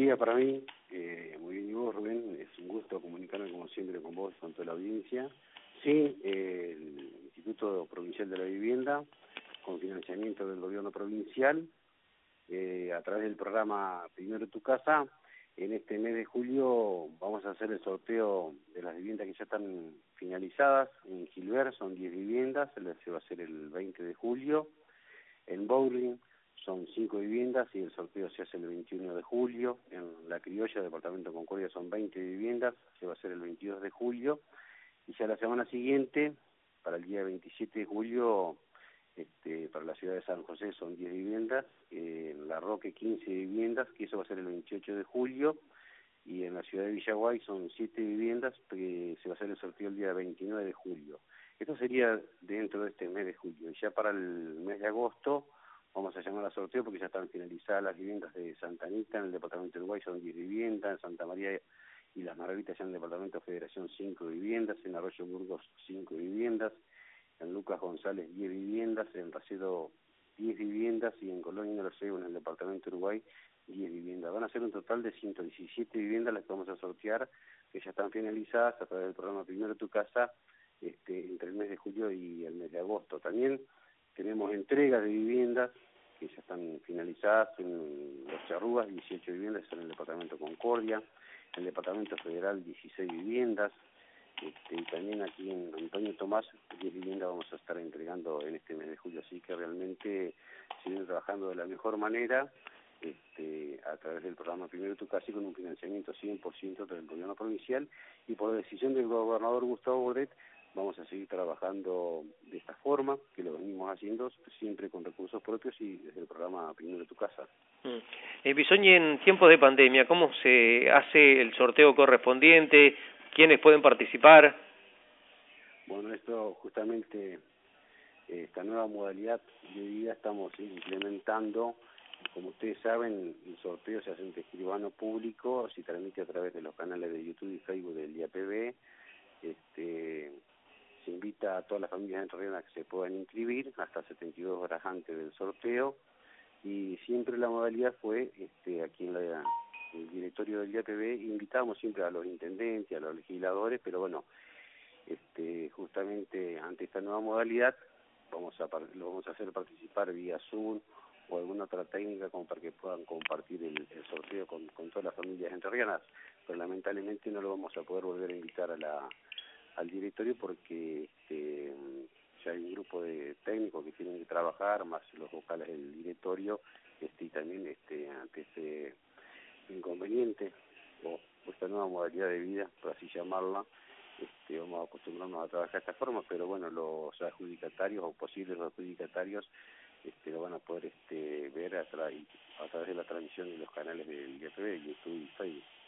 día para mí. Muy bien, y vos, Rubén, es un gusto comunicarme como siempre con vos, con toda la audiencia. Sí, el Instituto Provincial de la Vivienda, con financiamiento del gobierno provincial, a través del programa Primero Tu Casa, en este mes de julio vamos a hacer el sorteo de las viviendas que ya están finalizadas. En Gilbert son 10 viviendas, se va a hacer el 20 de julio. En Bowling son 5 viviendas y el sorteo se hace el 21 de julio. En La Criolla, departamento Concordia, son 20 viviendas, se va a hacer el 22 de julio. Y ya la semana siguiente, para el día 27 de julio, para la ciudad de San José son 10 viviendas, en La Roque 15 viviendas, que eso va a ser el 28 de julio, y en la ciudad de Villaguay son 7 viviendas, que se va a hacer el sorteo el día 29 de julio. Esto sería dentro de este mes de julio. Y ya para el mes de agosto vamos a llamar a sorteo porque ya están finalizadas las viviendas de Santa Anita, en el departamento de Uruguay son 10 viviendas, en Santa María y Las Margaritas, ya en el departamento Federación 5 viviendas, en Arroyo Burgos 5 viviendas, en Lucas González 10 viviendas, en Racedo 10 viviendas y en Colonia de los Cebos, en el departamento de Uruguay, 10 viviendas. Van a ser un total de 117 viviendas las que vamos a sortear, que ya están finalizadas a través del programa Primero Tu Casa, entre el mes de julio y el mes de agosto. También tenemos entregas de viviendas que ya están finalizadas en Los Charrúas, 18 viviendas en el departamento Concordia, en el departamento federal 16 viviendas, y también aquí en Antonio Tomás 10 viviendas vamos a estar entregando en este mes de julio, así que realmente se viene trabajando de la mejor manera a través del programa Primero Tu Casa y con un financiamiento 100% del gobierno provincial, y por decisión del gobernador Gustavo Bodet vamos a seguir trabajando de esta forma, que lo venimos haciendo siempre con recursos propios y desde el programa Primero Tu Casa. Bisoñi, en tiempos de pandemia, ¿cómo se hace el sorteo correspondiente? ¿Quiénes pueden participar? Bueno, esto justamente, esta nueva modalidad de vida estamos implementando. Como ustedes saben, el sorteo se hace ante escribano público, se transmite a través de los canales de YouTube y Facebook del IAPB. Se invita a todas las familias entrerrianas que se puedan inscribir hasta 72 horas antes del sorteo, y siempre la modalidad fue, aquí en el directorio del IAPB invitamos siempre a los intendentes, a los legisladores, pero bueno, justamente ante esta nueva modalidad lo vamos a hacer participar vía Zoom o alguna otra técnica como para que puedan compartir el sorteo con todas las familias entrerrianas, pero lamentablemente no lo vamos a poder volver a invitar al directorio porque ya hay un grupo de técnicos que tienen que trabajar, más los vocales del directorio, y también ante este inconveniente o esta nueva modalidad de vida, por así llamarla, vamos a acostumbrarnos a trabajar de esta forma, pero bueno, los adjudicatarios o posibles adjudicatarios lo van a poder ver a través de la transmisión de los canales del IAPB, YouTube y Facebook.